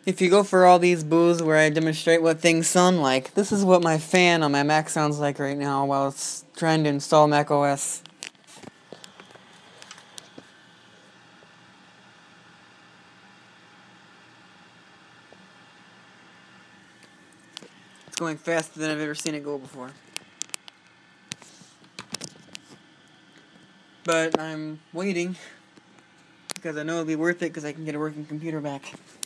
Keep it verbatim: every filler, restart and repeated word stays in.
If you go for all these booths where I demonstrate what things sound like, this is what my fan on my Mac sounds like right now while it's trying to install macOS. It's going faster than I've ever seen it go before. But I'm waiting because I know it'll be worth it because I can get a working computer back.